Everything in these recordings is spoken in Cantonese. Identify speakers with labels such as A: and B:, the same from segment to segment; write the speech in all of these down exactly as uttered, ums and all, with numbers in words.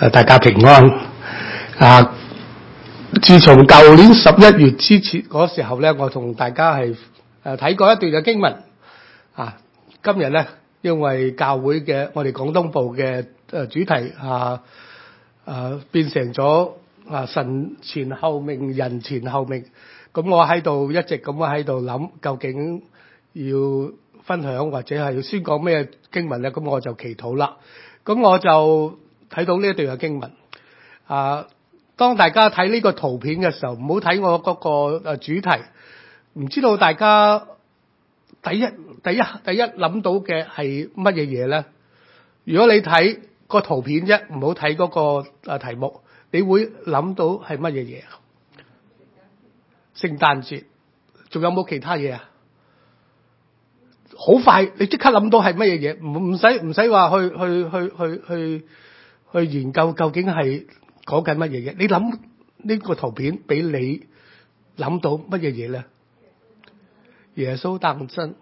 A: 誒，大家平安。啊，自從舊年十一月之前嗰時候咧，我同大家係誒睇過一段嘅經文。啊，今日咧，因為教會嘅我哋廣東部嘅誒主題啊啊變成咗啊神前後命，人前後命。咁我喺度一直咁樣喺度諗，究竟要分享或者係要宣講咩經文咧？咁我就祈禱啦。咁我就睇到呢一段嘅經文。啊，當大家睇呢個圖片嘅時候，唔好睇我嗰個誒主題。唔知道大家第一第一第一諗到嘅係乜嘢嘢咧？如果你睇個圖片啫，唔好睇嗰個誒題目，你會諗到係乜嘢嘢？聖誕節，仲有冇其他嘢啊？好快，你即刻諗到係乜嘢嘢？唔唔使唔使話去去去去去去研究究竟係講緊乜嘢嘢？你諗呢個圖片俾你諗到乜嘢嘢咧？耶穌誕生。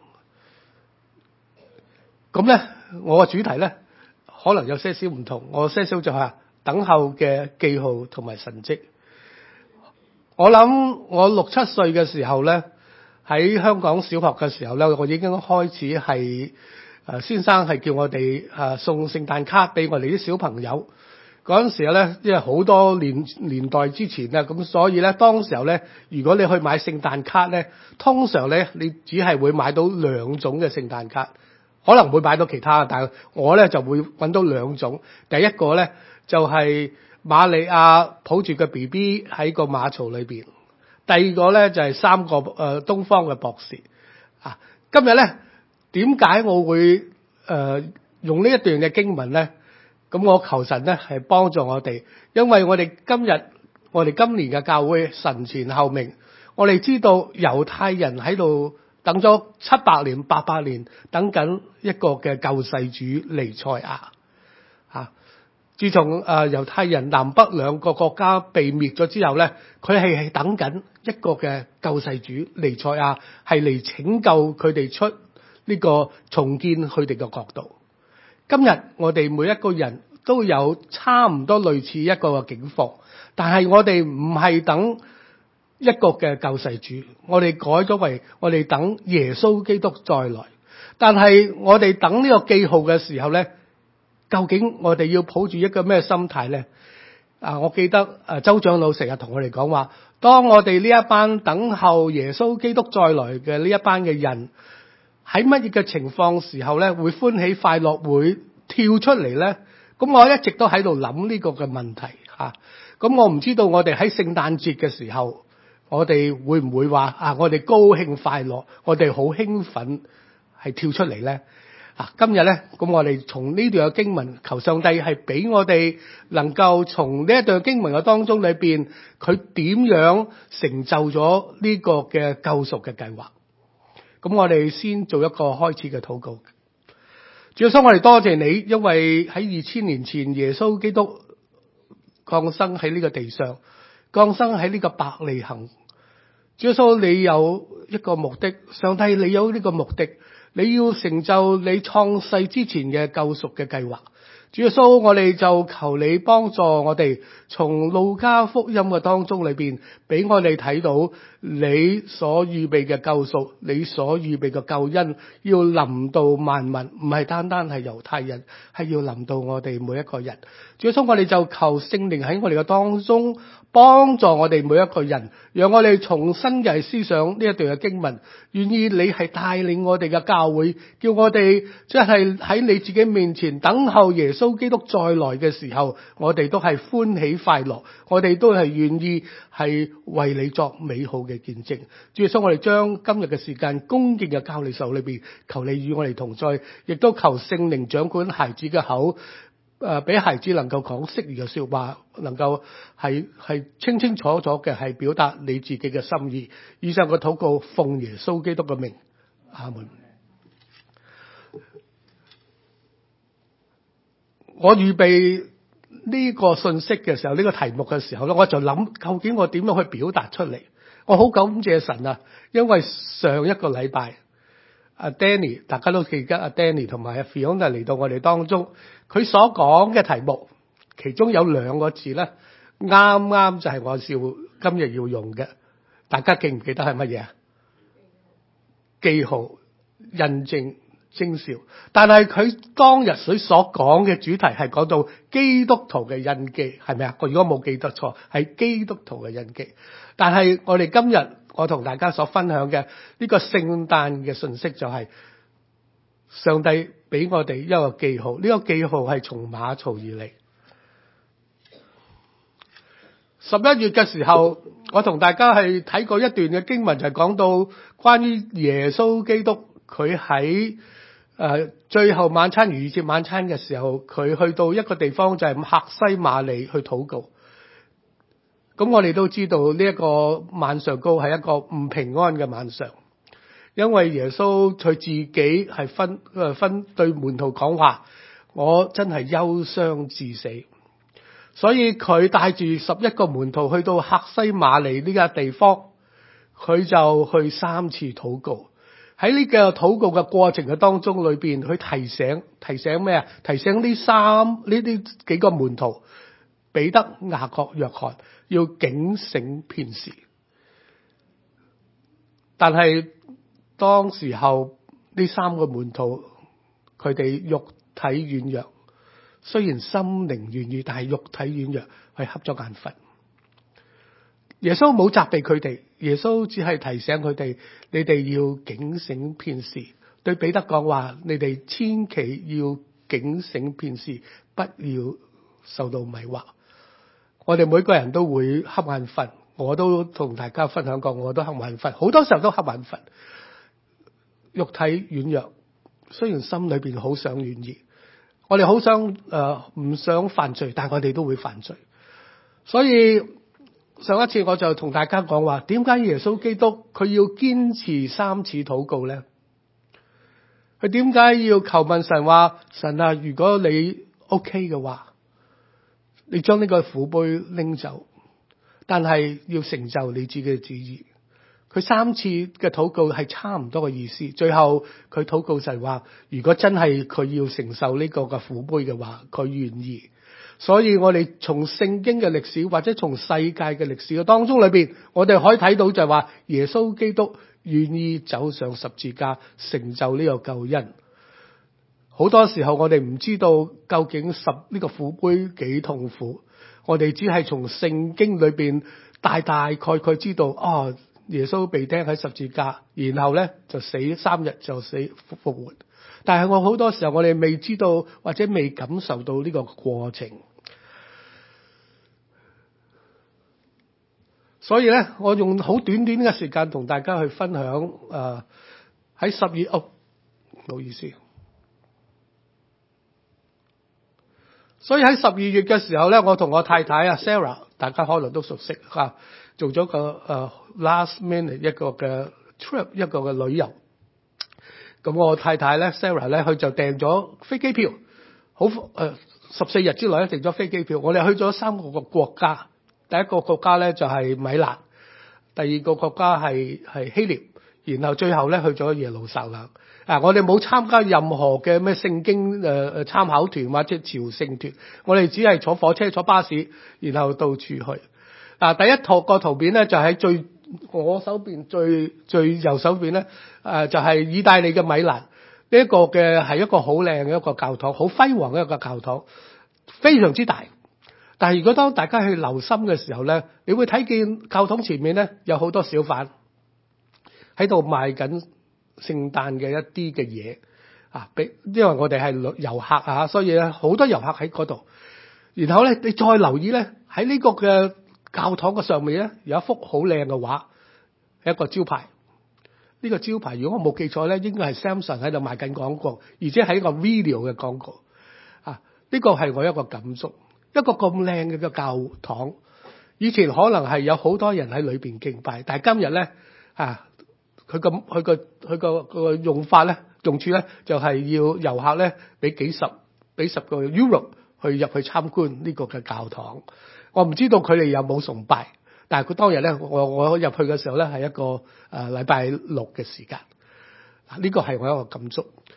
A: 咁咧，我嘅主題咧可能有些少唔同。我些少就係等候嘅記號同埋神蹟。我諗我六七歲嘅時候咧，喺香港小學嘅時候咧，我已經開始係誒先生係叫我哋誒送聖誕卡俾我哋啲小朋友。嗰陣時咧，因為好多年年代之前咧，咁所以咧，當時候咧，如果你去買聖誕卡咧，通常咧你只係會買到兩種嘅聖誕卡，可能會買到其他，但係我咧就會揾到兩種。第一個咧就係瑪利亞抱住個 B B 喺個馬槽裏邊，第二個咧就係三個誒、呃、東方嘅博士。啊，今日咧點解我會誒、呃、用呢一段嘅經文咧？咁我求神咧係幫助我哋，因為我哋今日我哋今年嘅教會神前後命，我哋知道猶太人喺度等咗七百年、八百年，等緊一個嘅救世主彌賽亞。啊，自從誒、呃、猶太人南北兩個國家被滅咗之後咧，佢係係等緊一個嘅救世主彌賽亞，係嚟拯救佢哋出呢個重建佢哋嘅國度。今日我哋每一個人都有差唔多類似一個嘅境況，但係我哋唔係等一個嘅救世主，我哋改咗為我哋等耶穌基督再來。但係我哋等呢個記號嘅時候咧，究竟我哋要抱住一個咩心態咧？啊，我記得誒周長老成日同我哋講話，當我哋呢一班等候耶穌基督再來嘅呢一班嘅人，喺乜嘢嘅情況時候咧，會歡喜快樂，會跳出嚟咧？咁我一直都喺度諗呢個嘅問題嚇。咁我唔知道我哋喺聖誕節嘅時候，我哋會唔會話啊？我哋高興快樂，我哋好興奮，係跳出嚟咧？啊，今日咧，咁我哋從呢段嘅經文，求上帝係俾我哋能夠從呢一段經文嘅當中裏邊，佢點樣成就咗呢個嘅救贖嘅計劃？咁我哋先做一個開始嘅禱告。主耶穌，我哋多謝你，因為喺二千年前耶穌基督降生喺呢個地上，降生喺呢個伯利恆。主耶穌，你有一個目的，上帝你有呢個目的，你要成就你創世之前嘅救贖嘅計劃。主耶穌，我哋就求你幫助我哋，從路加福音嘅當中裏邊，俾我哋睇到你所預備嘅救贖，你所預備嘅救恩，要臨到萬民，唔係單單係猶太人，係要臨到我哋每一個人。主耶穌，我哋就求聖靈喺我哋嘅當中幫助我哋每一個人，讓我哋重新嘅思想呢一段嘅經文，願意你係帶領我哋嘅教會，叫我哋即係喺你自己面前等候耶穌基督再來嘅時候，我哋都係歡喜快樂，我哋都係願意係為你作美好嘅見證。主耶穌，我哋將今日嘅時間恭敬嘅交你手裏邊，求你與我哋同在，亦都求聖靈掌管孩子嘅口。誒，俾孩子能夠講適宜嘅說話，能夠係係清清楚楚嘅係表達你自己嘅心意。以上嘅禱告奉耶穌基督嘅名，阿門。我預備呢個信息嘅時候，呢個題目嘅時候咧，我就諗究竟我點樣去表達出嚟？我好感謝神啊，因為上一個禮拜阿 Danny， 大家都記得阿 Danny 同埋阿 Fiona 嚟到我哋當中，佢所講嘅題目其中有兩個字咧，啱啱就係我笑今日要用嘅，大家記唔記得係乜嘢啊？記號、印證、徵兆。但係佢當日佢所講嘅主題係講到基督徒嘅印記，係咪啊？我如果冇記得錯，係基督徒嘅印記。但係我哋今日我同大家所分享嘅呢個聖誕嘅信息就係上帝俾我哋一個記號，呢個記號係從馬槽而嚟。十一月嘅時候，我同大家係睇過一段嘅經文，就係講到關於耶穌基督佢喺誒最後晚餐逾越節晚餐嘅時候，佢去到一個地方就係客西馬尼去禱告。咁我哋都知道呢一個晚上高係一個唔平安嘅晚上，因為耶穌佢自己係分誒分對門徒講話，我真係憂傷至死。所以佢帶住十一個門徒去到客西馬尼呢個地方，佢就去三次禱告。喺呢個禱告嘅過程嘅當中裏邊，佢提醒提醒咩啊？提醒呢三呢啲幾個門徒，彼得、雅各、約翰要警醒片時。但係當時候呢三個門徒，佢哋肉體軟弱。雖然心靈願意，但係肉體軟弱，係瞌咗眼瞓。耶穌冇責備佢哋，耶穌只係提醒佢哋：你哋要警醒片時。對彼得講話：你哋千祈要警醒片時，不要受到迷惑。我哋每個人都會瞌眼瞓，我都同大家分享過，我都瞌眼瞓，好多時候都瞌眼瞓。肉體軟弱，雖然心裏邊好想願意。我哋好想誒唔、呃、想犯罪，但係我哋都會犯罪。所以上一次我就同大家講話，點解耶穌基督佢要堅持三次禱告咧？佢點解要求問神話？神啊，如果你 OK 嘅話，你將呢個苦杯拎走，但係要成就你自己嘅旨意。佢三次嘅禱告係差唔多嘅意思，最後佢禱告就係話，如果真係佢要承受呢個嘅苦杯嘅話，佢願意。所以我哋從聖經嘅歷史或者從世界嘅歷史嘅當中裏邊，我哋可以睇到就係話，耶穌基督願意走上十字架，成就呢個救恩。好多時候我哋唔知道究竟十呢個苦杯幾痛苦，我哋只係從聖經裏邊大大概概知道，哦。耶穌被釘喺十字架，然後咧就死三日就死復活。但係我好多時候我哋未知道或者未感受到呢個過程，所以咧我用好短短嘅時間同大家去分享誒喺十月哦，唔好意思。所以喺十二月嘅時候咧，我同我太太啊 Sarah， 大家可能都熟悉吓。做咗個誒、uh, last minute 一個嘅 trip 一個嘅旅遊，咁我太太咧 Sarah 咧佢就訂咗飛機票，好誒十四日之內咧訂咗飛機票。我哋去咗三個個國家，第一個國家咧就係、是、米蘭，第二個國家係係希臘，然後最後咧去咗耶路撒冷。啊，我哋冇參加任何嘅咩聖經誒誒、呃、參考團或者朝聖團，我哋只係坐火車坐巴士，然後到處去。嗱，第一套個圖片咧就喺最我手邊最最右手邊咧，誒、呃、就係、是、意大利嘅米蘭，呢、這、一個嘅係一個好靚嘅一個教堂，好輝煌嘅一個教堂，非常之大。但係如果當大家去留心嘅時候咧，你會睇見教堂前面咧有好多小販喺度賣緊聖誕嘅一啲嘅嘢啊，俾因為我哋係遊客啊，所以咧好多遊客喺嗰度。然後咧，你再留意咧喺呢個嘅教堂嘅上面咧有一幅好靚嘅畫，係一個招牌。呢個招牌如果我冇記錯咧，應該係 Samsung 喺度賣緊廣告，而且係一個 video 嘅廣告啊。呢個係我一個感觸，一個咁靚嘅個教堂，以前可能係有好多人喺裏邊敬拜，但係今日咧啊，佢個佢個佢個個用法咧用處咧就係要遊客咧俾幾十俾十個 Euro 去入去參觀呢個嘅教堂。我唔知道佢哋有冇崇拜，但係佢當日咧，我我入去嘅時候咧係一個誒禮拜六嘅時間。呢個係我一個感觸。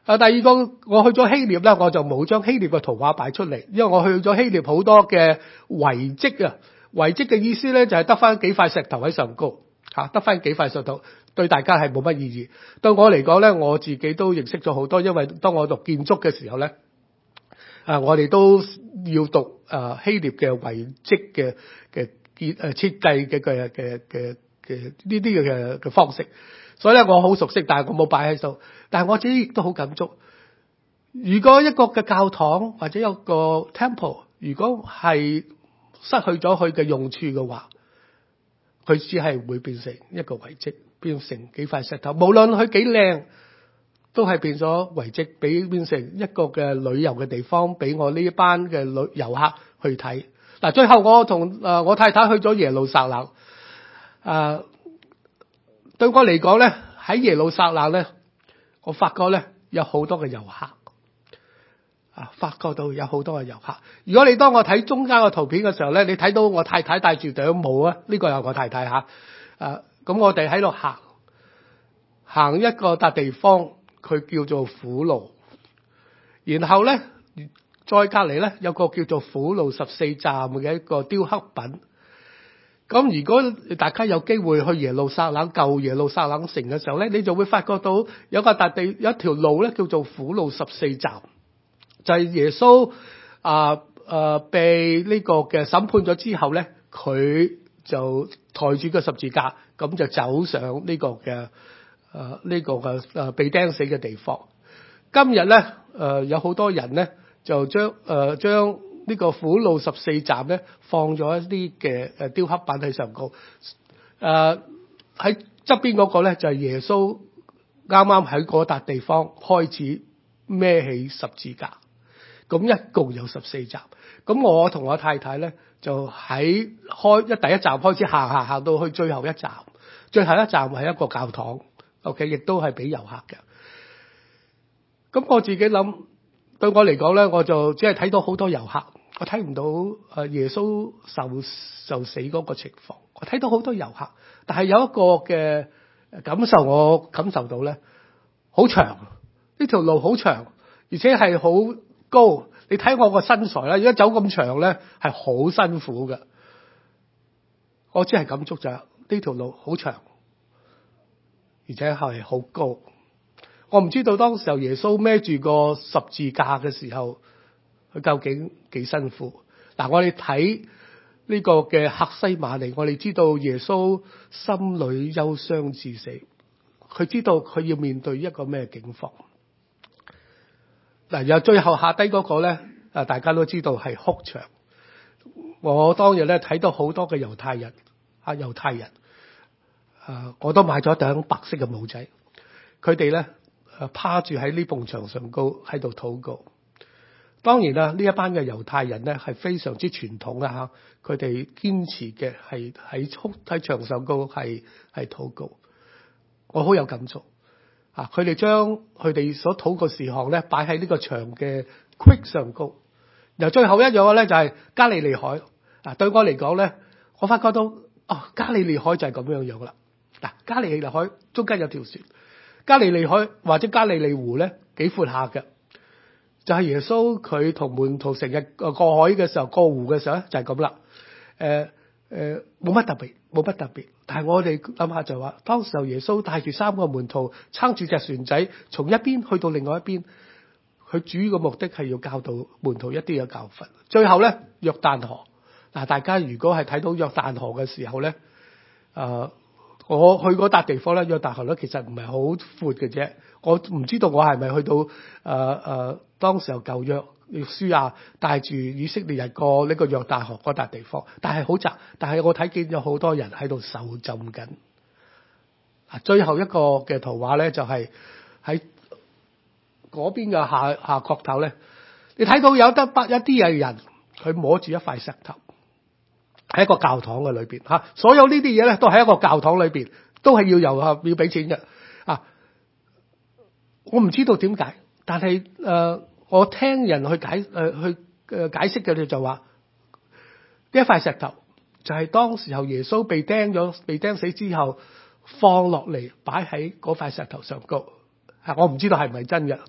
A: 啊，第二個我去咗希臘咧，我就冇將希臘嘅圖畫擺出嚟，因為我去咗希臘好多嘅遺跡啊。遺跡嘅意思咧就係得翻幾塊石頭喺上高嚇，得翻幾塊石頭，對大家係冇乜意義。對我嚟講咧，我自己都認識咗好多，因為當我讀建築嘅時候咧，啊，我哋都要讀啊希臘嘅遺跡嘅嘅建誒設計嘅嘅嘅嘅嘅呢啲嘅嘅方式，所以咧我好熟悉，但係我冇擺喺度。但係我自己亦都好感觸。如果一個嘅教堂或者有個 temple， 如果係失去咗佢嘅用處嘅話，佢只係會變成一個遺跡，變成幾塊石頭。無論佢幾靚，都係變咗遺跡，俾變成一個嘅旅遊嘅地方，俾我呢一班嘅旅遊客去睇。嗱，最後我同誒我太太去咗耶路撒冷。誒、呃，對我嚟講咧，喺耶路撒冷咧，我發覺咧有好多嘅遊客。啊，發覺到有好多嘅遊客。如果你當我睇中間嘅圖片嘅時候咧，你睇到我太太戴住頂帽啊，呢個係我太太嚇。啊，咁我哋喺度行，行一個笪地方，佢叫做苦路。然後咧，再隔離咧有個叫做苦路十四站嘅一個雕刻品。咁如果大家有機會去耶路撒冷舊耶路撒冷城嘅時候咧，你就會發覺到有個笪地有一條路咧叫做苦路十四站。就係耶穌啊啊被呢個嘅審判咗之後咧，佢就抬住個十字架，咁就走上呢個嘅誒呢個嘅誒被釘死嘅地方。今日咧誒有好多人咧就將誒將呢個苦路十四站咧放咗一啲嘅誒雕刻品喺上高。誒喺側邊嗰個咧就係耶穌啱啱喺嗰笪地方開始孭起十字架。咁一共有十四站，咁我同我太太咧就喺開一第一站開始行行行到去最後一站，最後一站係一個教堂 ，OK， 亦都係俾遊客嘅。咁我自己諗，對我嚟講咧，我就只係睇到好多遊客，我睇唔到誒耶穌受受死嗰個情況。我睇到好多遊客，但係有一個嘅感受，我感受到咧，好長，呢條路好長，而且係好高，你睇我個身材啦，而家走咁長咧係好辛苦嘅。我只係感觸就係呢條路好長，而且係好高。我唔知道當時候耶穌孭住個十字架嘅時候，佢究竟幾辛苦。嗱，我哋睇呢個嘅客西馬尼，我哋知道耶穌心裏憂傷至死，佢知道佢要面對一個咩境況。嗱，又最後下低嗰個咧，啊，大家都知道係哭牆。我當日咧睇到好多嘅猶太人，啊，猶太人，啊，我都買咗一頂白色嘅帽仔。佢哋咧，啊，趴住喺呢埲牆上高喺度禱告。當然啦，呢一班嘅猶太人咧係非常之傳統啊，嚇，佢哋堅持嘅係喺哭喺牆上高係係禱告。我好有感觸。啊！佢哋將佢哋所禱告事項咧擺喺呢個牆嘅隙上高。然後最後一樣嘅咧就係加利利海。啊，對我嚟講咧，我發覺到哦，加利利海就係咁樣樣啦。嗱，加利利海中間有條船，加利利海或者加利利湖咧幾闊下嘅，就係耶穌佢同門徒成日過海嘅時候過湖嘅時候咧就係咁啦。誒誒，冇乜特別，冇乜特別。但係我哋諗下就話，當時候耶穌帶住三個門徒撐住隻船仔，從一邊去到另外一邊，佢主要嘅目的係要教導門徒一啲嘅教訓。最後咧，約旦河。嗱，大家如果係睇到約旦河嘅時候咧，誒、呃，我去嗰笪地方咧，約旦河咧其實唔係好闊嘅啫。我唔知道我係咪去到誒誒、呃呃、當時候舊約約書亞帶住以色列人過呢個約旦河嗰笪地方，但係好窄。但係我睇見有好多人喺度受浸緊。啊，最後一個嘅圖畫咧就係喺嗰邊嘅下下角頭咧，你睇到有得不一啲嘅人，佢摸住一塊石頭，喺一個教堂嘅裏邊嚇。所有呢啲嘢咧都喺一個教堂裏邊，都係要由啊要俾錢嘅。啊，我唔知道點解，但係誒。呃我聽人去解誒、呃、去誒解釋嘅，佢就話呢一塊石頭就係當時候耶穌被釘咗、被釘死之後放落嚟擺喺嗰塊石頭上高。嚇，我唔知道係唔係真嘅，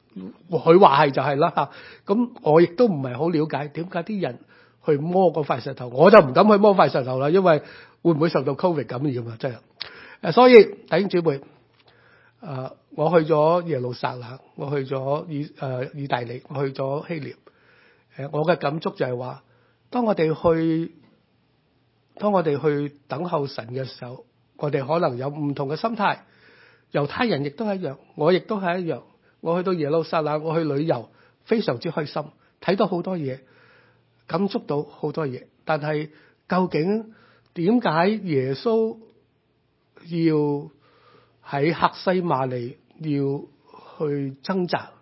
A: 佢話係就係啦嚇。咁我亦都唔係好了解點解啲人去摸嗰塊石頭，我就唔敢去摸塊石頭啦，因為會唔會受到 Covid 感染啊？真係誒，所以弟兄姊妹，誒、呃，我去咗耶路撒冷，我去咗意誒、呃、意大利，我去咗希臘。誒、呃，我嘅感觸就係話，當我哋去，當我哋去等候神嘅時候，我哋可能有唔同嘅心態。猶太人亦都係一樣，我亦都係一樣。我去到耶路撒冷，我去旅遊，非常之開心，睇到好多嘢，感觸到好多嘢。但係究竟點解耶穌要喺客西馬尼要去掙扎？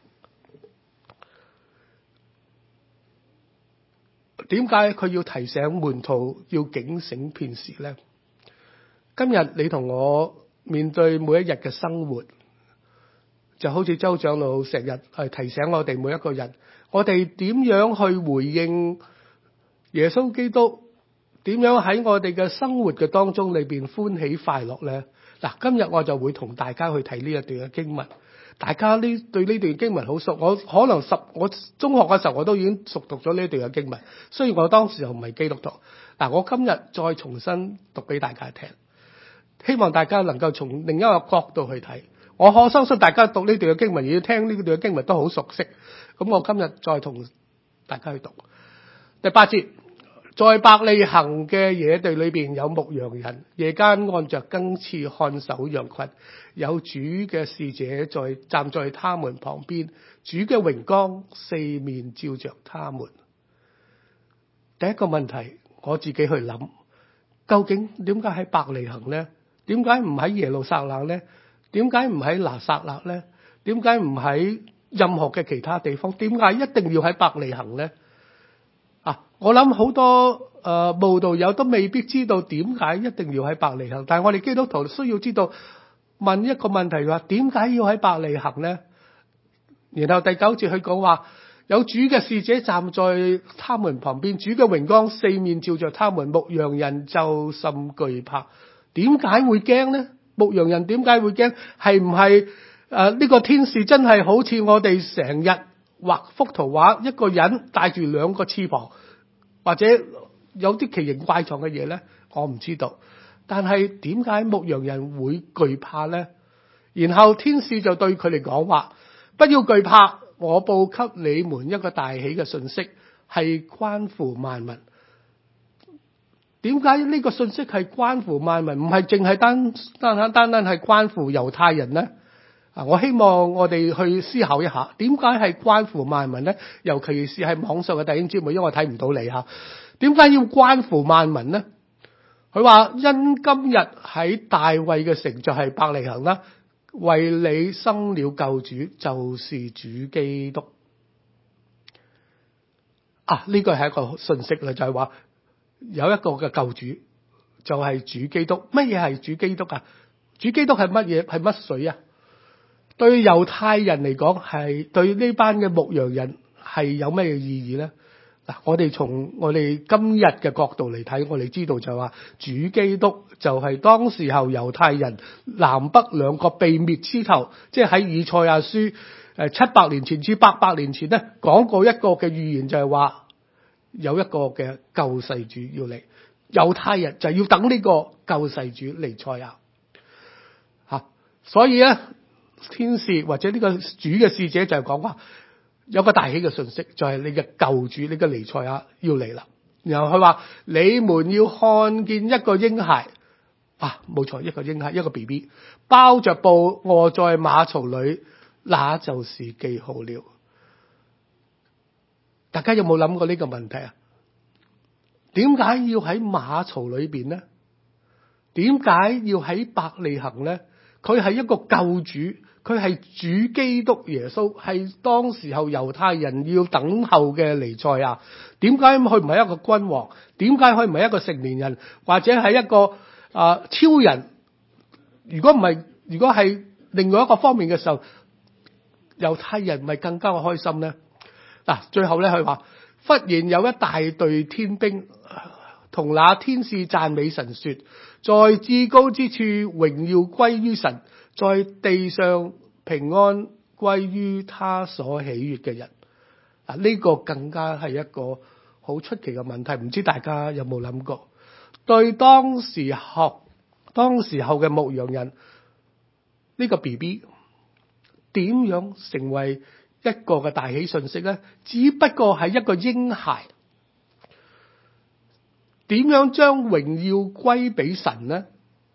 A: 點解佢要提醒門徒要警醒片時呢？今日你同我面對每一日嘅生活，就好似周長老成日係提醒我哋每一個人，我哋點樣去回應耶穌基督？點樣喺我哋嘅生活嘅當中裏邊歡喜快樂呢？嗱，今日我就會同大家去睇呢一段嘅經文。大家呢對呢段經文好熟，我可能十我中學嘅時候我都已經熟讀咗呢段嘅經文，雖然我當時又唔係基督徒。嗱，我今日再重新讀俾大家聽，希望大家能夠從另一個角度去睇。我可相信大家讀呢段嘅經文，要聽呢段嘅經文都好熟悉。咁我今日再同大家去讀第八節。在伯利恆嘅野地裏邊有牧羊人，夜間按着更次看守羊群，有主嘅使者在站在他們旁邊，主嘅榮光四面照着他們。第一個問題我自己去諗，究竟點解喺伯利恆呢？點解唔喺耶路撒冷呢？點解唔喺拿撒勒呢？點解唔喺任何嘅其他地方？點解一定要喺伯利恆呢？啊，我諗好多誒慕道友都未必知道點解一定要喺伯利恆，但係我哋基督徒需要知道，問一個問題話，點解要喺伯利恆呢？然後第九節佢講話，有主嘅使者站在他們旁邊，主嘅榮光四面照着他們，牧羊人就甚懼怕。點解會驚呢？牧羊人點解會驚？係唔係誒呢個天使真係好似我哋成日畫幅圖畫，一個人帶住兩個翅膀，或者有啲奇形怪狀嘅嘢呢？我唔知道。但係點解牧羊人會懼怕呢？然後天使就對佢哋講話，不要懼怕，我報給你們一個大喜嘅信息，係關乎萬民。點解呢個信息係關乎萬民，唔係淨係單單單單係關乎猶太人呢？啊，我希望我哋去思考一下，點解係關乎萬民呢？尤其是係網上嘅弟兄姊妹，因為我睇唔到你吓，點解要關乎萬民呢？佢話因今日喺大衛嘅城就係伯利恆啦，為你生了救主，就是主基督。啊，呢個係一個信息啦，就係話有一個嘅救主，就係主基督。乜嘢係主基督啊？主基督係乜嘢？係乜水啊？對猶太人嚟講，係對呢班嘅牧羊人係有咩意義呢？嗱，我哋從我哋今日嘅角度嚟睇，我哋知道就係話主基督就係當時候猶太人南北兩國被滅之頭，即係喺以賽亞書誒七百年前至八百年前咧講過一個嘅預言，就係話有一個嘅救世主要嚟，猶太人就要等呢個救世主彌賽亞吓，所以咧。天使或者呢個主嘅使者就係講話有個大喜嘅信息，就係、是、你嘅救主，你嘅彌賽亞要嚟啦。然後佢話你們要看見一個嬰孩啊，冇錯，一個嬰孩，一個 B B 包着布臥在馬槽裏，那就是記號了。大家有冇諗過呢個問題啊？點解要喺馬槽裏邊呢？點解要喺伯利恆呢？佢係一個救主。佢係主基督耶穌，係當時候猶太人要等候嘅彌賽亞。點解佢唔係一個君王？點解佢唔係一個成年人，或者係一個啊、呃、超人？如果唔係，如果係另外一個方面嘅時候，猶太人咪更加開心呢？嗱、啊，最後咧佢話，忽然有一大隊天兵同那天使讚美神說，在至高之處榮耀歸於神，在地上平安歸於他所喜悅嘅人。啊，呢個更加係一個好出奇嘅問題，唔知大家有冇諗過？對當時候當時候嘅牧羊人，呢個 B B 點樣成為一個嘅大喜訊息呢？只不過係一個嬰孩，點樣將榮耀歸俾神呢？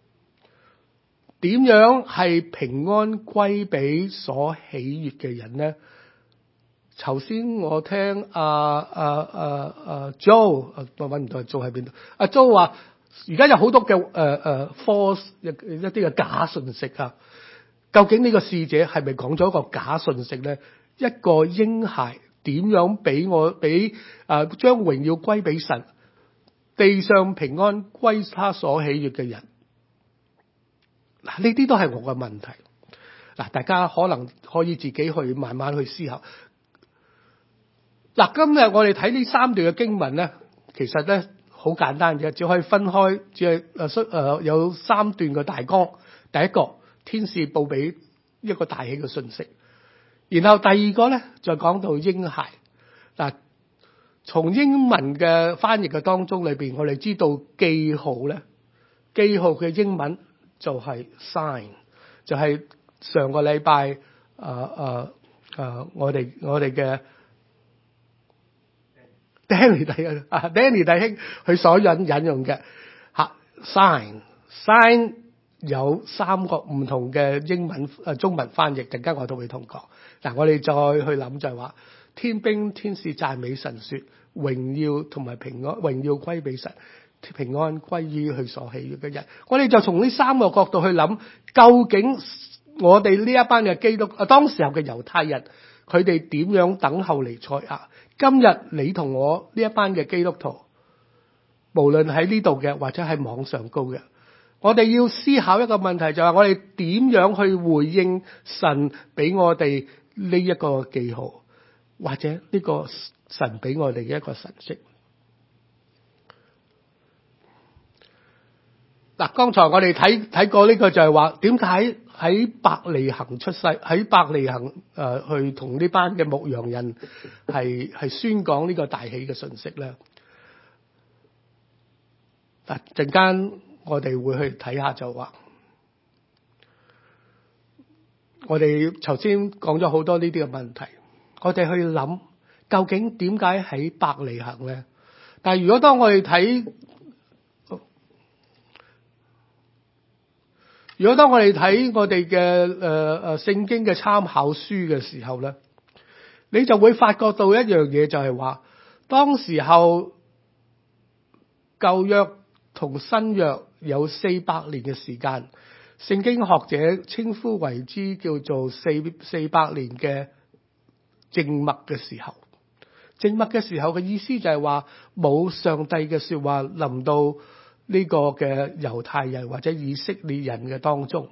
A: 點樣係平安歸俾所喜悅嘅人呢？頭先我聽阿阿阿阿 Joe， 我揾唔到 Joe 喺邊度。阿 Joe 話而家有好多嘅誒誒 false 一一啲嘅假信息啊！究竟呢個使者係咪講咗一個假信息咧？一個嬰孩點樣俾我俾啊將榮耀歸俾神，地上平安歸他所喜悅嘅人？嗱，呢啲都係我嘅問題。嗱，大家可能可以自己去慢慢去思考。嗱，今日我哋睇呢三段嘅經文咧，其實咧好簡單嘅，只可以分開，只係誒誒有三段嘅大綱。第一個，天使報俾一個大喜嘅訊息，然後第二個咧就講到嬰孩。嗱，從英文嘅翻譯嘅當中裏邊，我哋知道記號咧，記號嘅英文就係 sign， 就係上個禮拜誒誒誒我哋我哋嘅。Danny 弟兄啊 ，Danny 弟兄佢所引引用嘅吓 sign，sign 有三個唔同嘅英文誒中文翻譯，陣間我都會同講。嗱，我哋再去諗就係話，天兵天使讚美神說，榮耀同埋平安，榮耀歸俾神，平安歸於佢所喜悅嘅人。我哋就從呢三個角度去諗，究竟我哋呢一班嘅基督啊，當時候嘅猶太人，佢哋點樣等候彌賽亞？今日你同我呢一班嘅基督徒，無論喺呢度嘅或者喺網上高嘅，我哋要思考一個問題，就係我哋點樣去回應神俾我哋呢一個記號，或者呢個神俾我哋嘅一個神蹟。嗱，剛才我哋睇睇過呢個就係話，點解喺伯利恆出世，喺伯利恆誒、呃、去同呢班嘅牧羊人係係宣講呢個大喜嘅信息咧？嗱，陣間我哋會去睇下就話，我哋頭先講咗好多呢啲嘅問題，我哋去諗究竟點解喺伯利恆咧？但係如果當我哋睇如果當我哋睇我哋嘅誒誒聖經嘅參考書嘅時候咧，你就會發覺到一樣嘢，就係話當時候舊約同新約有四百年嘅時間，聖經學者稱呼為之叫做四四百年嘅靜默嘅時候。靜默嘅時候嘅意思就係話冇上帝嘅說話臨到呢個嘅猶太人或者以色列人嘅當中。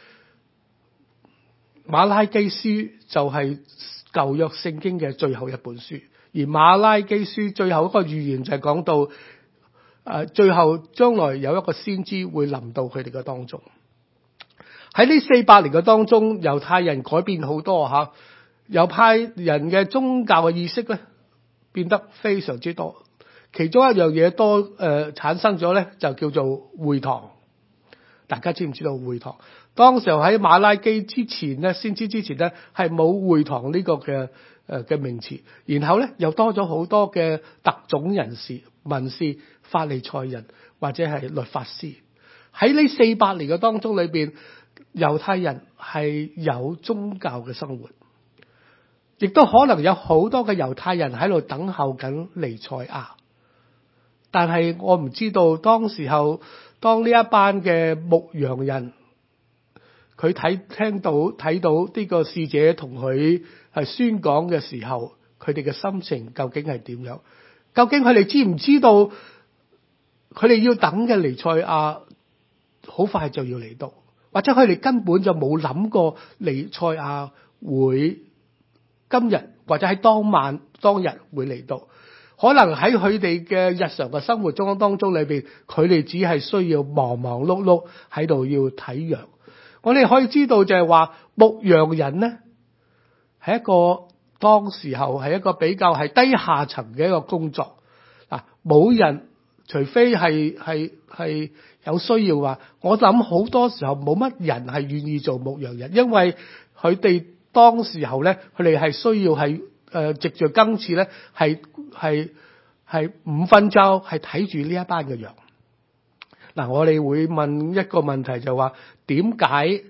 A: 馬拉基書就係舊約聖經嘅最後一本書，而馬拉基書最後一個預言就係講到誒、呃，最後將來有一個先知會臨到佢哋嘅當中。喺呢四百年嘅當中，猶太人改變好多吓，猶太人嘅宗教嘅意識咧變得非常之多。其中一樣嘢多誒、呃、產生咗咧，就叫做會堂。大家知唔知道會堂？當時候喺馬拉基之前咧，先知之前咧係冇會堂呢個嘅誒嘅名詞。然後咧又多咗好多嘅特種人士、文士、法利賽人或者係律法師。喺呢四百年嘅當中裏邊，猶太人係有宗教嘅生活，亦都可能有好多嘅猶太人喺度等候緊彌賽亞。但係我唔知道當時候，當呢一班嘅牧羊人，佢睇聽到睇到呢個使者同佢係宣講嘅時候，佢哋嘅心情究竟係點樣？究竟佢哋知唔知道佢哋要等嘅彌賽亞好快就要嚟到，或者佢哋根本就冇諗過彌賽亞會今日或者喺當晚當日會嚟到？可能喺佢哋嘅日常嘅生活中當中裏邊，佢哋只係需要忙忙碌碌喺度要睇羊。我哋可以知道就係話牧羊人呢， 係一個當時候係一個比較係低下層嘅一個工作。嗱，冇人，除非係係係有需要話，我諗好多時候冇乜人係願意做牧羊人，因為佢哋當時候咧，佢哋係需要係誒藉住更次咧，係係係五分鐘係睇住呢一班嘅羊。嗱，我哋會問一個問題就話，點解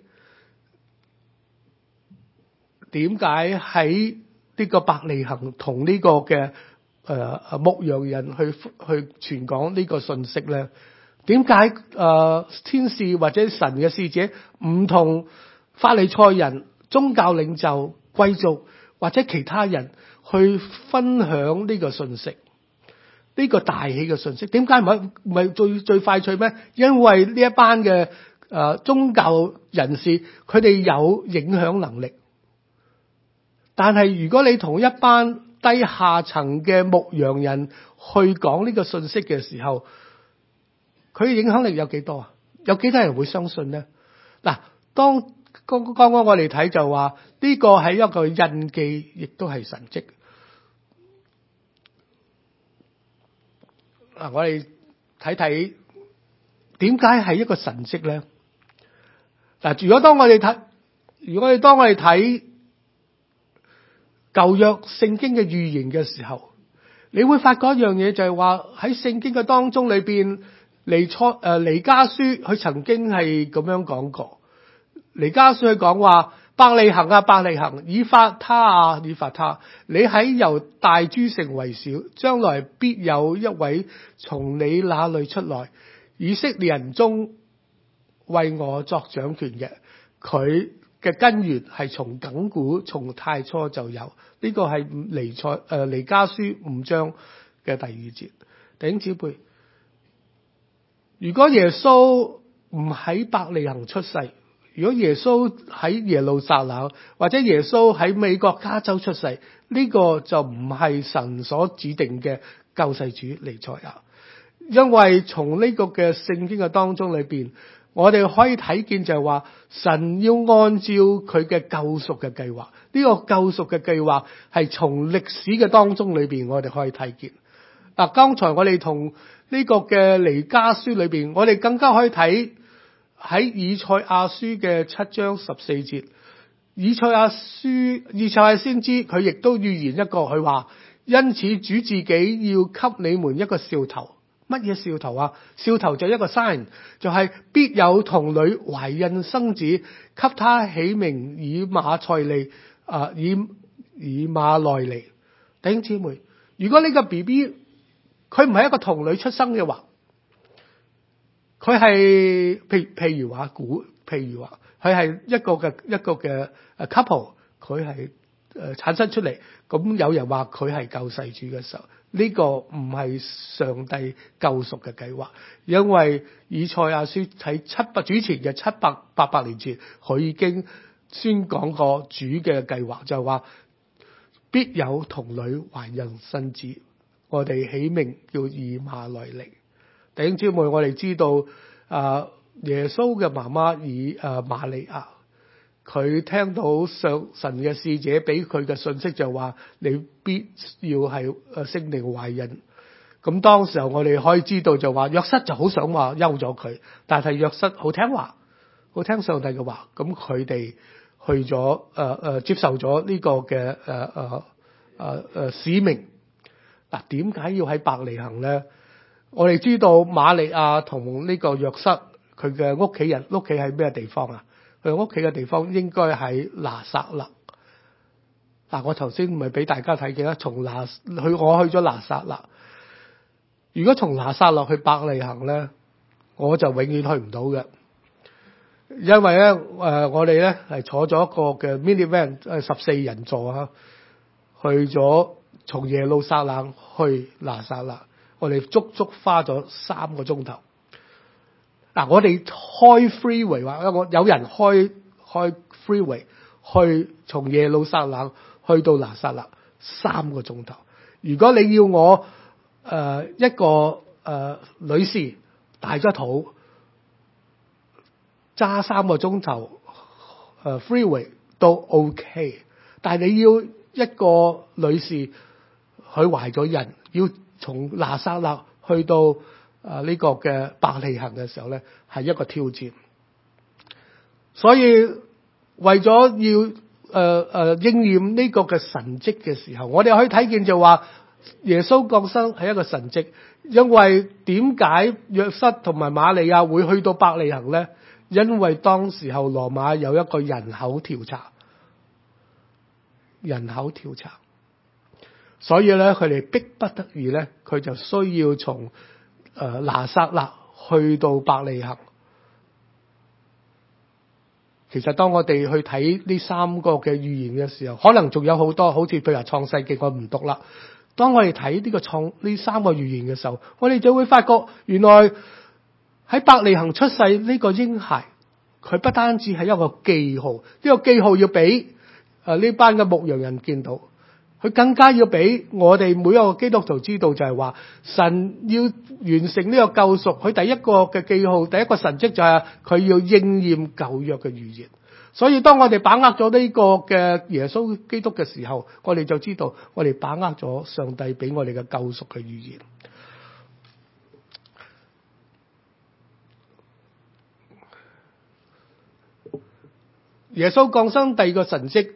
A: 點解喺呢個伯利恆同呢個嘅誒牧羊人去去傳講呢個信息咧？點解誒天使或者神嘅使者唔同法利賽人、宗教領袖、貴族或者其他人去分享呢個信息？呢、這個大喜嘅信息，點解唔係唔係最最快脆咩？因為呢一班嘅誒、呃、宗教人士，佢哋有影響能力。但係如果你同一班低下層嘅牧羊人去講呢個信息嘅時候，佢嘅影響力有幾多啊？有幾多人會相信呢？嗱，當剛剛剛我哋睇就話呢個係一個印記，亦都係神蹟。嗱，我哋睇睇點解係一個神蹟咧？嗱，如果當我哋睇，如果我哋當我哋睇舊約聖經嘅預言嘅時候，你會發覺一樣嘢，就係話喺聖經嘅當中裏邊，彌賽誒彌迦書佢曾經係咁樣講過。彌迦書佢講話：伯利恆啊，伯利恆，以法他啊，以法他，你喺由大諸城為小，將來必有一位從你那裏出來，以色列人中為我作掌權嘅。佢嘅根源係從亙古，從太初就有。呢、這個係彌賽誒彌迦書五章嘅第二節。弟兄姊妹，如果耶穌唔喺伯利恆出世，如果耶穌喺耶路撒冷，或者耶穌喺美國加州出世，呢、這個就唔係神所指定嘅救世主彌賽亞。因為從呢個嘅聖經嘅當中裏邊，我哋可以睇見就係話，神要按照佢嘅救贖嘅計劃。呢、這個救贖嘅計劃係從歷史嘅當中裏邊，我哋可以睇見。嗱，剛才我哋同呢個嘅彌迦書裏邊，我哋更加可以睇喺以賽亞書嘅七章十四節。以賽亞書，以賽亞先知佢亦都預言一個，佢話：因此主自己要給你們一個兆頭。乜嘢兆頭啊？兆頭就係一個 sign， 就係必有童女懷孕生子，給他起名以馬賽利啊，以以馬內利。弟兄姊妹，如果呢個 B B 佢唔係一個童女出生嘅話，佢係譬譬如話估，譬如話佢係一個嘅一個嘅誒 couple，佢係誒產生出嚟，咁有人話佢係救世主嘅時候。呢個唔係上帝救贖嘅計劃，因為以賽亞書喺七百主前嘅七百八百年前，佢已經宣講過主嘅計劃，就係話必有童女懷孕生子，我哋起名叫以馬內利。弟兄姊妹，我哋知道啊，耶穌嘅媽媽以啊瑪利亞，佢聽到上神嘅使者俾佢嘅信息就話，你必要係誒聖靈懷孕。咁當時候我哋可以知道就話約瑟就好想話休咗佢，但係約瑟好聽話，好聽上帝嘅話，咁佢哋去咗誒誒接受咗呢個嘅誒誒誒誒使命。嗱，點解要喺伯利恆咧？我哋知道瑪利亞同呢個約瑟佢嘅屋企人屋企喺咩地方啊？佢屋企嘅地方應該喺拿撒勒。嗱，我頭先唔係俾大家睇嘅啦，從拿去我去咗拿撒勒。如果從拿撒勒去伯利恆咧，我就永遠去唔到嘅，因為咧誒、呃、我哋咧係坐咗一個嘅 minivan 誒十四人座啊，去咗從耶路撒冷去拿撒勒，我哋足足花咗三個鐘頭。嗱，我哋開 freeway 話，我有人開開 freeway 去從耶路撒冷去到拿撒勒三個鐘頭。如果你要我誒、呃、一個誒、呃、女士大咗肚揸三個鐘頭誒 freeway 都 OK， 但係你要一個女士佢懷咗孕，要從拿撒勒去到啊呢個嘅伯利恆嘅時候咧，係一個挑戰。所以為咗要誒誒、呃呃、應驗呢個嘅神蹟嘅時候，我哋可以睇見就話耶穌降生係一個神蹟。因為點解約瑟同埋瑪利亞會去到伯利恆咧？因為當時候羅馬有一個人口調查，人口調查，所以咧佢哋逼不得已咧，佢就需要從誒、呃、拿撒勒去到伯利恆。其實當我哋去睇呢三個嘅預言嘅時候，可能仲有好多，好似譬如話創世記我唔讀啦。當我哋睇呢個創呢三個預言嘅時候，我哋就會發覺原來喺伯利恆出世呢個嬰孩，佢不單止係一個記號，呢、這個記號要俾誒呢班嘅牧羊人見到，佢更加要俾我哋每一個基督徒知道，就係話神要完成呢個救贖。佢第一個嘅記號，第一個神蹟就係佢要應驗舊約嘅預言。所以當我哋把握咗呢個嘅耶穌基督嘅時候，我哋就知道我哋把握咗上帝俾我哋嘅救贖嘅預言。耶穌降生第二個神蹟，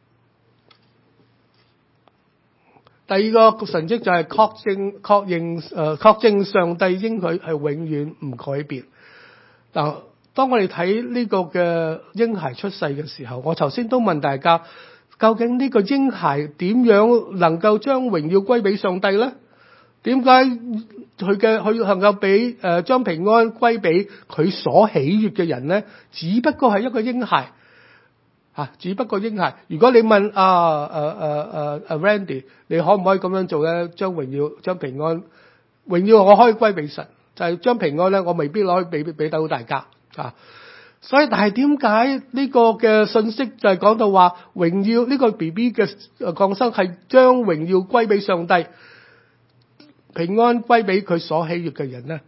A: 第二個神蹟就係確證確認誒確證上帝應許係永遠唔改變。嗱，當我哋睇呢個嘅嬰孩出世嘅時候，我頭先都問大家，究竟呢個嬰孩點樣能夠將榮耀歸俾上帝呢？點解佢嘅佢能夠俾誒將平安歸俾佢所喜悅嘅人呢？只不過係一個嬰孩啊，只不過嬰孩。如果你問啊誒誒誒誒 Randy，你可唔可以咁樣做咧？將榮耀將平安榮耀我可以歸俾神，就係、是、將平安咧，我未必攞去俾俾到大家。啊，所以但係點解呢個嘅信息就係講到話榮耀呢個 B B 嘅降生係將榮耀歸俾上帝，平安歸俾佢所喜悅嘅人呢？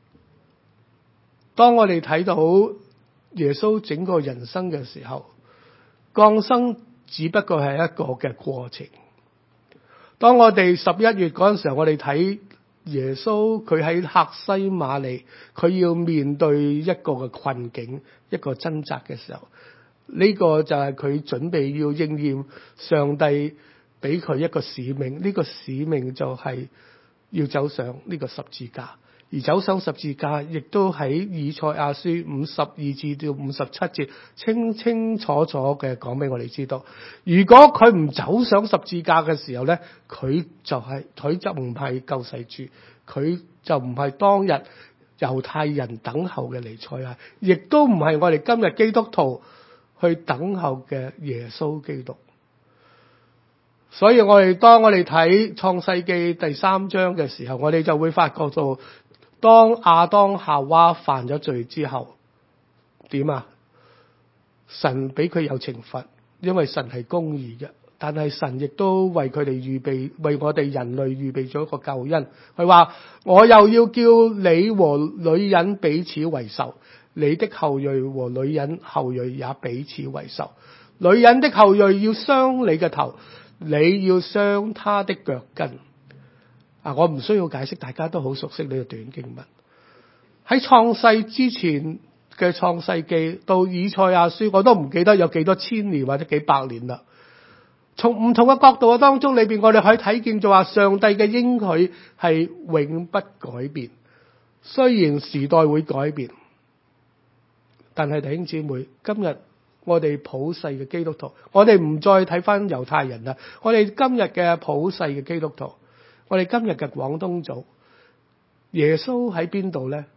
A: 當我哋睇到耶穌整個人生嘅時候，降生只不過係一個嘅過程。當我哋十一月嗰陣時候，我哋睇耶穌佢喺客西馬尼，佢要面對一個嘅困境，一個掙扎嘅時候，呢個就係佢準備要應驗上帝俾佢一個使命。呢個使命就係要走上呢個十字架，而走上十字架亦都喺以賽亞書五十二至到五十七節清清楚楚嘅講俾我哋知道，如果佢唔走上十字架嘅時候呢，佢就係佢就唔係救世主，佢就唔係當日猶太人等候嘅彌賽亞，亦都唔係我哋今日基督徒去等候嘅耶穌基督。所以我哋當我哋睇創世記第三章嘅時候，我哋就會發覺到，當亞當夏娃犯咗罪之後，點啊？神俾佢有懲罰，因為神係公義嘅。但係神亦都為佢哋預備，為我哋人類預備咗一個救恩。佢話：我又要叫你和女人彼此為仇，你的後裔和女人後裔也彼此為仇。女人的後裔要傷你嘅頭，你要傷他的腳跟。啊！我唔需要解釋，大家都好熟悉呢個段經文。喺創世之前嘅創世記到以賽亞書，我都唔記得有幾多千年或者幾百年啦。從唔同嘅角度嘅當中裏邊，我哋可以睇見就話上帝嘅應許係永不改變。雖然時代會改變，但係弟兄姊妹，今日我哋普世嘅基督徒，我哋唔再睇翻猶太人啦。我哋今日嘅普世嘅基督徒，我哋今日嘅廣東組，耶穌喺邊度呢？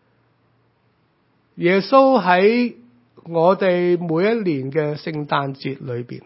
A: 耶穌喺我哋每一年嘅聖誕節裏邊。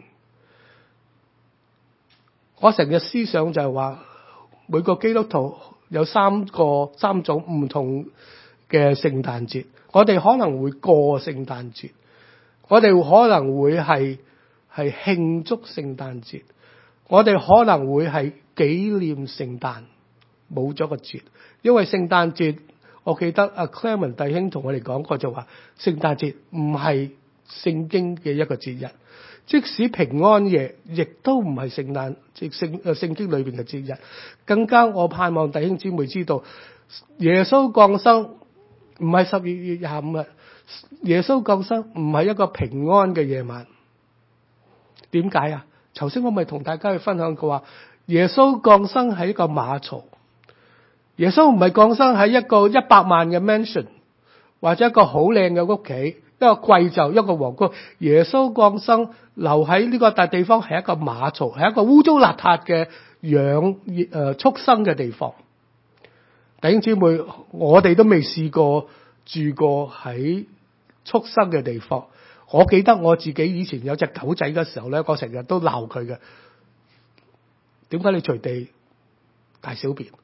A: 我成日思想就係話，每個基督徒有三個三種唔同嘅聖誕節。我哋可能會過聖誕節，我哋可能會係係慶祝聖誕節，我哋可能會係紀念聖誕，冇咗個節。因為聖誕節，我記得阿 Clement 弟兄同我哋講過就話，聖誕節唔係聖經嘅一個節日。 即使平安夜，亦都唔係聖誕即聖誒聖經裏邊嘅節日。更加我盼望弟兄姊妹知道，耶穌降生唔係十二月廿五日，耶穌降生唔係一個平安嘅夜晚。點解啊？頭先我咪同大家去分享過話，耶穌降生喺一個馬槽，耶穌唔係降生喺一個一百萬嘅 mansion 或者一個好靚嘅屋企，一個貴胄，一個皇宮。耶穌降生留喺呢個大地方係一個馬槽，係一個污糟邋遢嘅養誒畜生嘅地方。弟兄姊妹，我哋都未試過住過喺畜生嘅地方。我記得我自己以前有隻狗仔嘅時候咧，我成日都鬧佢嘅。點解你隨地大小便？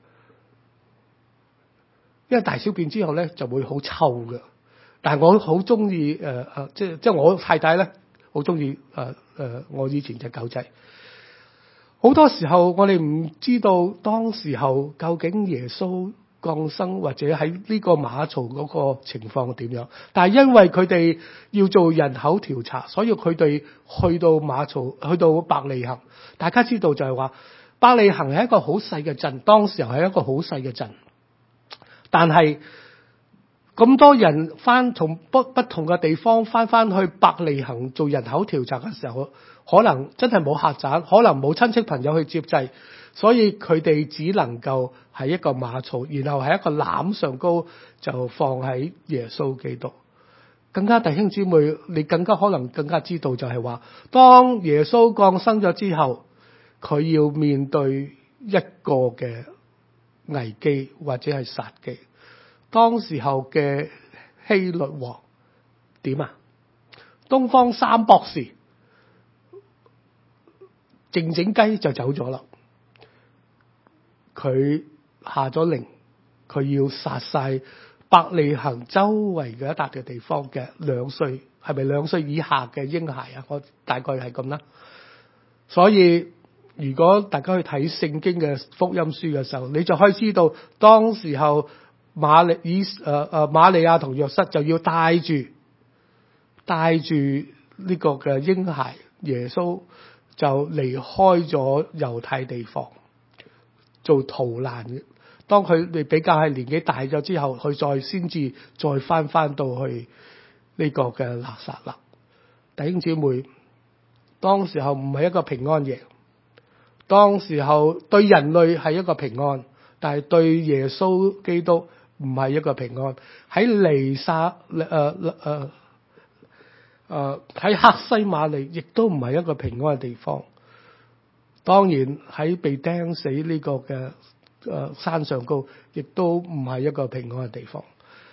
A: 因為大小便之後咧就會好臭嘅。但係我好中意誒誒，即係即係我太太咧好中意誒誒，我以前隻狗仔。好多時候我哋唔知道當時候究竟耶穌降生或者喺呢個馬槽嗰個情況點樣，但係因為佢哋要做人口調查，所以佢哋去到馬槽，去到伯利恆。大家知道就係話，伯利恆係一個好細嘅鎮，當時候係一個好細嘅鎮，但係咁多人翻從不不同嘅地方翻翻去伯利恆做人口調查嘅時候，可能真係冇客棧，可能冇親戚朋友去接濟，所以佢哋只能夠係一個馬槽，然後係一個籃上高就放喺耶穌基督。更加弟兄姊妹，你更加可能更加知道就係話，當耶穌降生咗之後，佢要面對一個嘅危機或者係殺機。當時候嘅希律王點啊？東方三博士靜靜雞就走咗啦。佢下咗令，佢要殺晒伯利恆周圍嘅一笪嘅地方嘅兩歲，係咪兩歲以下嘅嬰孩啊？我大概係咁啦。所以如果大家去睇聖經嘅福音書嘅時候，你就可以知道當時候瑪利以誒誒瑪利亞同約瑟就要帶住帶住呢個嘅嬰孩耶穌，就離開咗猶太地方做逃難嘅。當佢哋比較係年紀大咗之後，佢再先至再翻翻到去呢個嘅拿撒勒。弟兄姊妹，當時候唔係一個平安夜，當時候對人類係一個平安，但係對耶穌基督唔係一個平安。喺尼撒誒誒誒喺客西馬尼亦都唔係一個平安嘅地方。當然喺被釘死呢個嘅誒、呃、山上高，亦都唔係一個平安嘅地方。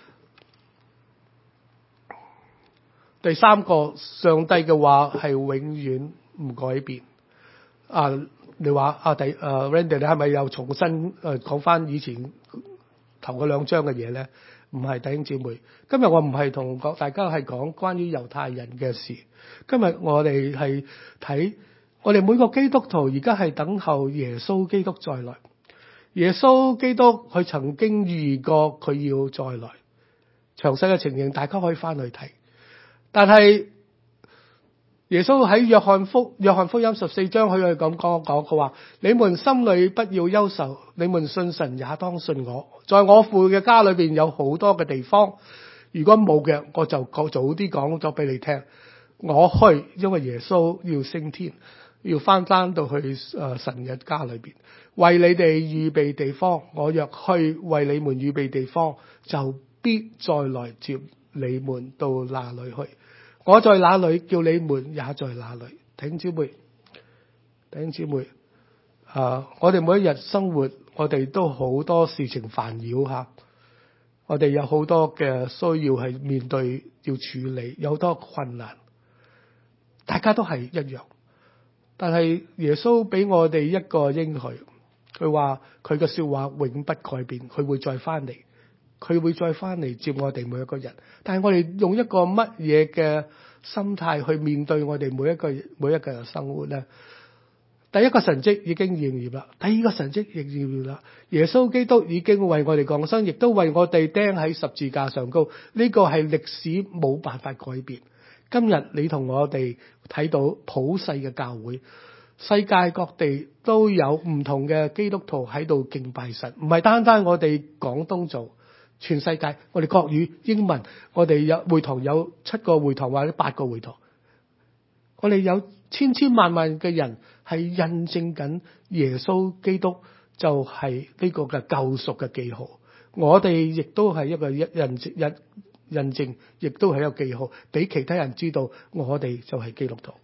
A: 第三個，上帝嘅話係永遠唔改變。啊，你話啊第誒、啊、Randy，你係咪又重新誒講翻以前頭嗰兩章嘅嘢咧？唔係，弟兄姊妹，今日我唔係同大家係講關於猶太人嘅事。今日我哋係睇我哋每個基督徒而家係等候耶穌基督再來。耶穌基督佢曾經預過佢要再來，詳細嘅情形大家可以翻去睇。但係耶穌喺約翰福約翰福音十四章佢係咁講講，佢話：你們心裏不要憂愁，你們信神也當信我。在我父嘅家裏邊有好多嘅地方，如果冇嘅，我就早啲講咗俾你聽。我去，因為耶穌要升天，要翻翻到去誒神嘅家裏邊，為你哋預備地方。我若去為你們預備地方，就必再來接你們到那裏去。我在哪裏，叫你們也在哪裏。弟兄姊妹，弟兄姊妹，啊！我哋每一日生活，我哋都好多事情煩擾下，我哋有好多嘅需要係面對要處理，有好多困難，大家都係一樣。但係耶穌俾我哋一個應許，佢話佢嘅說話永不改變，佢會再翻嚟。佢會再翻嚟接我哋每一個人，但係我哋用一個乜嘢嘅心態去面對我哋每一個每一個人嘅生活呢？第一個神蹟已經應驗啦，第二個神蹟亦應驗啦。耶穌基督已經為我哋降生，亦都為我哋釘喺十字架上高。呢個係歷史冇辦法改變。今日你同我哋睇到普世嘅教會，世界各地都有唔同嘅基督徒喺度敬拜神，唔係單單我哋廣東做，全世界我哋國語、英文，我哋有會堂有七個會堂或者八個會堂，我哋有千千萬萬嘅人係印證緊耶穌基督就係呢個嘅救贖嘅記號，我哋亦都係一個印印印印證，亦都係一個記號，俾其他人知道我哋就係基督徒。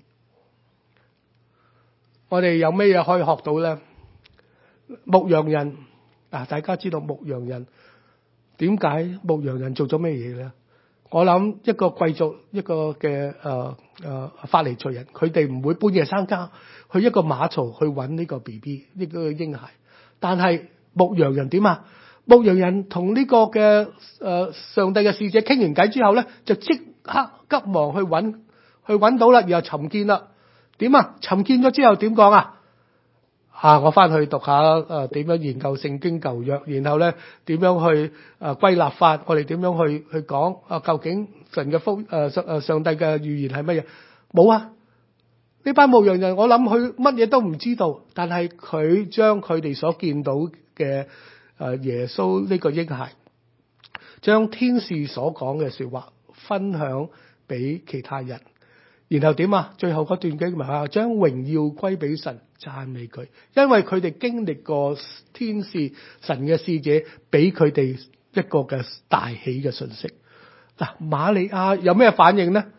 A: 我哋有咩嘢可以學到咧？牧羊人啊，大家知道牧羊人點解牧羊人做咗咩嘢咧？我諗一個貴族，一個嘅誒誒法利賽人，佢哋唔會半夜三更去一個馬槽去揾呢個 B B 呢個嬰孩，但係牧羊人點啊？牧羊人同呢個嘅誒、呃、上帝嘅使者傾完偈之後咧，就即刻急忙去揾，去揾到啦，然後尋見啦。點啊？尋見咗之後點講啊？啊，我翻去讀下誒點樣研究聖經舊約，然後咧點樣去誒歸納法，我哋點樣去去講啊？究竟神嘅福誒誒上帝嘅預言係乜嘢？冇啊！呢班牧羊人，我諗佢乜嘢都唔知道，但係佢將佢哋所見到嘅誒耶穌呢個嬰孩，將天使所講嘅說話分享俾其他人。然後點啊？最後嗰段經文啊，將榮耀歸俾神，讚美佢，因為佢哋經歷過天使神嘅使者俾佢哋一個嘅大喜嘅信息。嗱，瑪利亞有咩反應呢？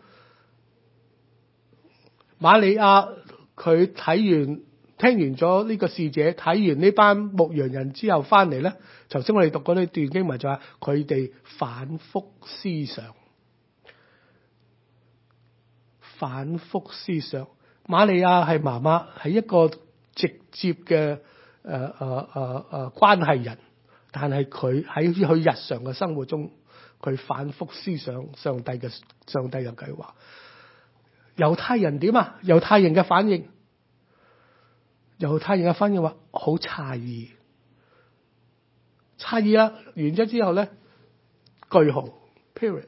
A: 瑪利亞佢睇完聽完咗呢個使者，睇完呢班牧羊人之後翻嚟咧，頭先我哋讀嗰呢段經文就話佢哋反覆思想。反覆思想，瑪利亞係媽媽，係一個直接嘅誒誒誒誒關係人，但係佢喺佢日常嘅生活中，佢反覆思想上帝嘅上帝嘅計劃。猶太人點啊？猶太人嘅反應，猶太人嘅反應話好詫異，詫異啦，完咗之後咧，句號 period，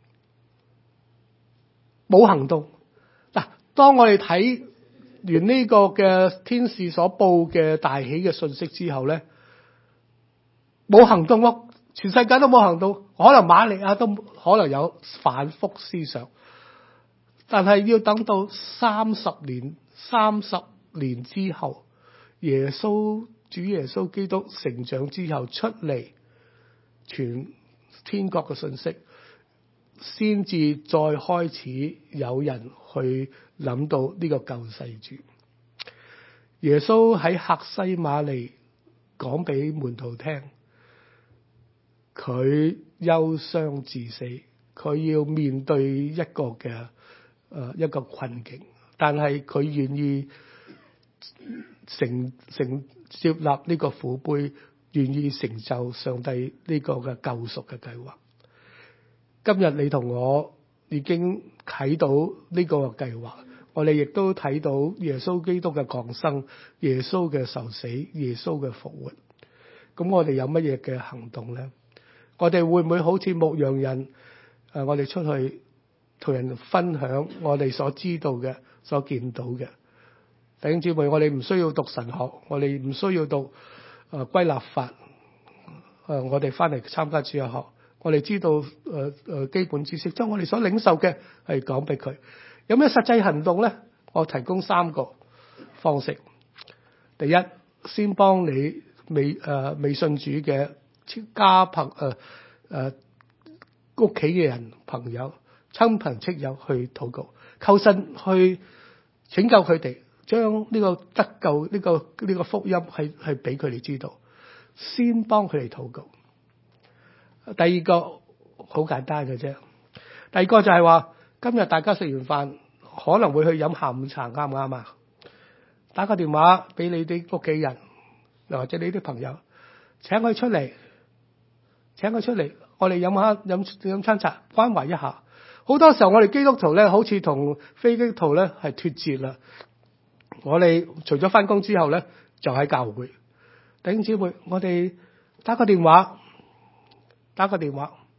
A: 冇行動。當我哋睇完呢個嘅天使所報嘅大喜嘅信息之後咧，冇行動咯，全世界都冇行動，可能瑪利亞都可能有反覆思想，但係要等到三十年、三十年之後，耶穌主耶穌基督成長之後出嚟，傳天國嘅信息，先至再開始有人去諗到呢個救世主。耶穌喺客西馬尼講俾門徒聽，佢憂傷至死，佢要面對一個嘅誒、呃、一個困境，但係佢願意承承接納呢個苦杯，願意成就上帝呢個嘅救贖嘅計劃。今日你同我已經睇到呢個計劃，我哋亦都睇到耶穌基督嘅降生、耶穌嘅受死、耶穌嘅復活。咁我哋有乜嘢嘅行動呢？我哋會唔會好似牧羊人？誒，我哋出去同人分享我哋所知道嘅、所見到嘅。弟兄姊妹，我哋唔需要讀神學，我哋唔需要讀誒歸納法。誒，我哋翻嚟參加主日學。我哋知道誒誒、呃、基本知識，將我哋所領受嘅係講俾佢。有咩實際行動咧？我提供三個方式。第一，先幫你未誒、呃、未信主嘅家朋誒誒屋企嘅人、朋友、親朋戚友去禱告，求神去拯救佢哋，將呢個得救呢、呢個呢、呢個福音係係俾佢哋知道。先幫佢哋禱告。第二個好簡單嘅啫，第二個就係話今日大家食完飯可能會去飲下午茶，啱唔啱啊？打個電話俾你啲屋企人，又或者你啲朋友，請佢出嚟，請佢出嚟，我哋飲下飲飲餐茶，關懷一下。好多時候我哋基督徒咧，好似同非基督徒咧係脫節啦。我哋除咗翻工之後咧，就喺教會。弟兄姊妹，我哋打個電話。打個電話，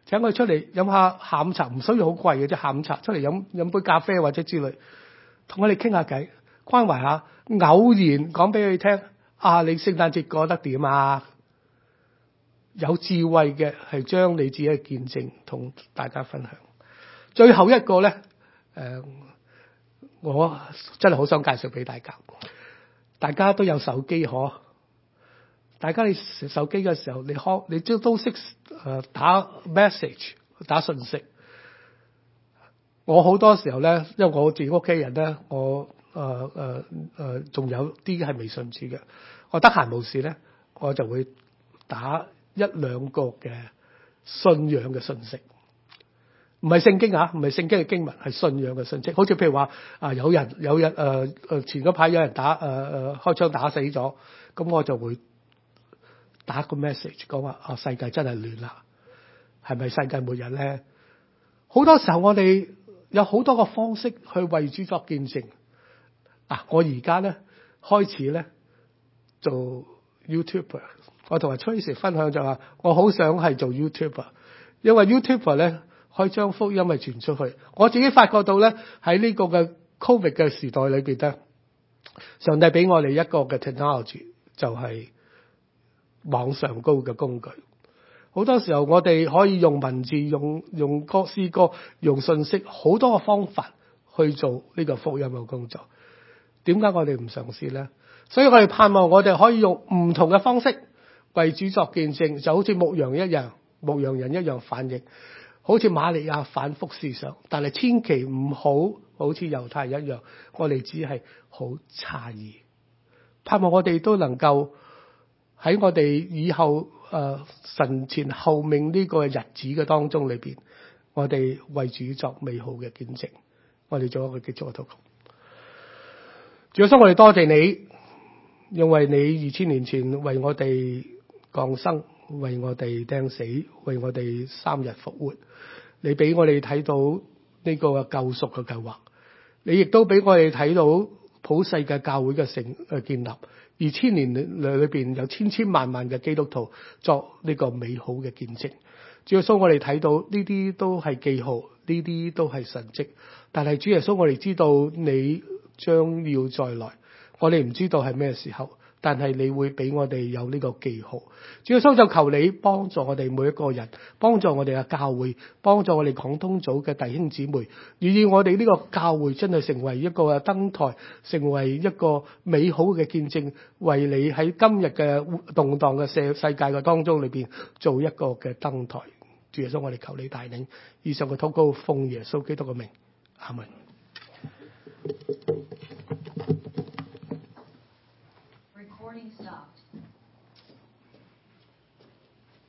A: 請佢出嚟飲下下午茶，唔需要好貴嘅啫，下午茶出嚟飲飲杯咖啡或者之類，同我哋傾下偈，關懷下，偶然講俾佢聽，啊，你聖誕節過得點啊？有智慧嘅係將你自己嘅見證同大家分享。最後一個咧，誒、呃，我真係好想介紹俾大家。大家都有手機可，大家你手機嘅時候，你可你都都識誒打 message 打信息。我好多時候咧，因為我自己屋企人咧，我誒誒誒仲有啲係微信住嘅。我得閒無事咧，我就會打一兩個嘅信仰嘅信息，唔係聖經啊，唔係聖經嘅經文，係信仰嘅信息。好似譬如話啊，有人有人誒誒前嗰排有人打誒誒、呃、開槍打死咗，咁我就會打個 message 講話啊，世界真係亂啦，係咪世界末日咧？好多時候我哋有好多個方式去為主作見證。啊，我而家咧開始咧做 YouTuber， 我同阿 Tracy 分享就話，我好想係做 YouTuber， 因為 YouTuber 咧可以將福音咪傳出去。我自己發覺到咧喺呢個嘅 Covid 嘅時代裏邊咧，上帝俾我哋一個嘅 technology 就係網上高嘅工具。好多時候我哋可以用文字、用用歌詩歌、用信息，好多個方法去做呢個福音嘅工作。點解我哋唔嘗試咧？所以我哋盼望我哋可以用唔同嘅方式為主作見證，就好似牧羊一樣，牧羊人一樣反應，好似瑪利亞反覆思想，但係千祈唔好好似猶太人一樣，我哋只係好詫異。盼望我哋都能夠喺我哋以後誒、呃、神前後命呢個日子嘅當中裏邊，我哋為主作美好嘅見證。我哋做一個結束嘅禱告。主耶穌，我哋多謝你，因為你二千年前為我哋降生，為我哋釘死，為我哋三日復活。你俾我哋睇到呢個救贖嘅計劃，你亦都俾我哋睇到普世嘅教會嘅成誒建立。二千年裏裏邊有千千萬萬嘅基督徒作呢個美好嘅見證。主耶穌，我哋睇到呢啲都係記號，呢啲都係神蹟。但係主耶穌，我哋知道你將要再來，我哋唔知道係咩時候，但係你會俾我哋有呢個記號。主耶穌，就求你幫助我哋每一個人，幫助我哋嘅教會，幫助我哋廣東組嘅弟兄姊妹，願意我哋呢個教會真係成為一個燈台，成為一個美好嘅見證，為你喺今日嘅動盪嘅世世界嘅當中裏邊做一個嘅燈台。主耶穌，我哋求你帶領以上嘅禱告，奉耶穌基督嘅名，阿門。